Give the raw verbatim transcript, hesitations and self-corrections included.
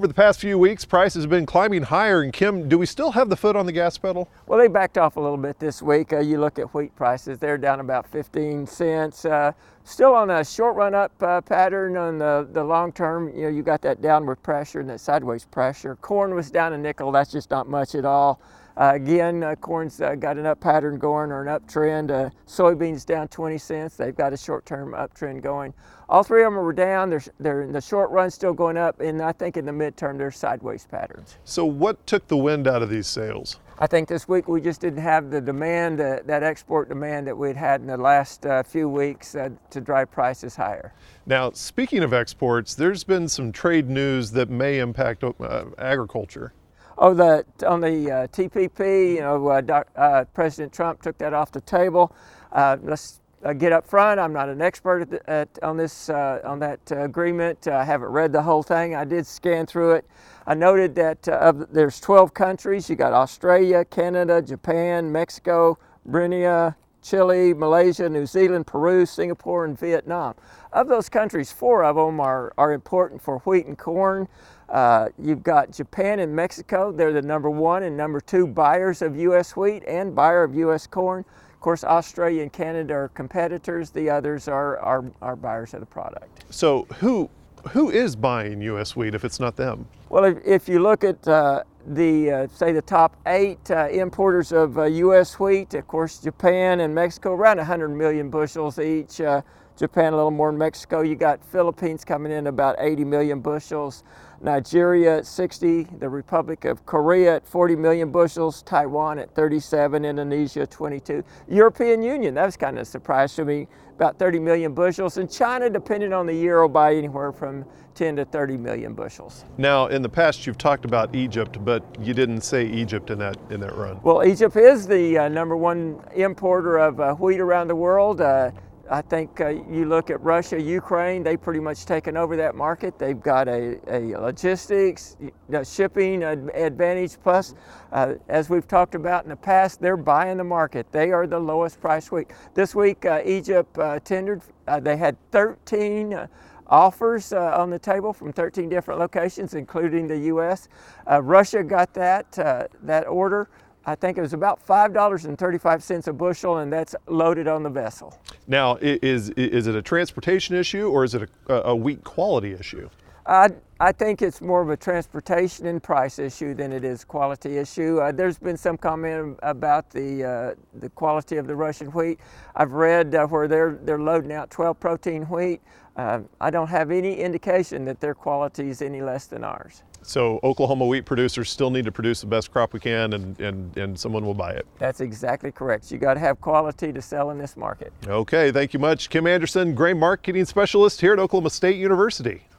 over the past few weeks, prices have been climbing higher. And Kim, do we still have the foot on the gas pedal? Well, they backed off a little bit this week. Uh, you look at wheat prices, they're down about fifteen cents. Uh, still on a short run up uh, pattern on the, the long term. You know, you got that downward pressure and that sideways pressure. Corn was down a nickel. That's just not much at all. Uh, again, uh, corn's uh, got an up pattern going or an uptrend. Uh, soybeans down twenty cents. They've got a short-term uptrend going. All three of them were down. They're, they're in the short run still going up, and I think in the midterm they're sideways patterns. So what took the wind out of these sales? I think this week we just didn't have the demand, uh, that export demand that we'd had in the last uh, few weeks uh, to drive prices higher. Now, speaking of exports, there's been some trade news that may impact uh, agriculture. Oh, the, on the uh, T P P, you know, uh, doc, uh, President Trump took that off the table. Uh, let's uh, get up front. I'm not an expert at, the, at on this uh, on that uh, agreement. Uh, I haven't read the whole thing. I did scan through it. I noted that uh, of, there's twelve countries. You got Australia, Canada, Japan, Mexico, Brunei, Chile, Malaysia, New Zealand, Peru, Singapore, and Vietnam. Of those countries, four of them are, are important for wheat and corn. Uh, you've got Japan and Mexico. They're the number one and number two buyers of U S wheat and buyer of U S corn. Of course, Australia and Canada are competitors. The others are, are, are buyers of the product. So who, who is buying U S wheat if it's not them? Well, if, if you look at uh, the, uh, say, the top eight uh, importers of uh, U S wheat, of course, Japan and Mexico, around one hundred million bushels each. Uh, Japan a little more than Mexico. You got Philippines coming in about eighty million bushels. Nigeria at sixty, the Republic of Korea at forty million bushels, Taiwan at thirty-seven, Indonesia twenty-two. European Union, that was kind of a surprise to me, about thirty million bushels. And China, depending on the year, will buy anywhere from ten to thirty million bushels. Now, in the past, you've talked about Egypt, but you didn't say Egypt in that in that run. Well, Egypt is the uh, number one importer of uh, wheat around the world. Uh, I think uh, you look at Russia, Ukraine, they've pretty much taken over that market. They've got a, a logistics, you know, shipping advantage. Plus, uh, as we've talked about in the past, they're buying the market. They are the lowest price wheat. This week, uh, Egypt uh, tendered, uh, they had thirteen uh, offers uh, on the table from thirteen different locations, including the U S. Uh, Russia got that, uh, that order. I think it was about five dollars and thirty-five cents a bushel, and that's loaded on the vessel. Now, is, is it a transportation issue or is it a, a wheat quality issue? I, I think it's more of a transportation and price issue than it is quality issue. Uh, there's been some comment about the, uh, the quality of the Russian wheat. I've read uh, where they're, they're loading out twelve protein wheat. Uh, I don't have any indication that their quality is any less than ours. So Oklahoma wheat producers still need to produce the best crop we can, and, and, and someone will buy it. That's exactly correct. You got to have quality to sell in this market. Okay, thank you much. Kim Anderson, grain marketing specialist here at Oklahoma State University.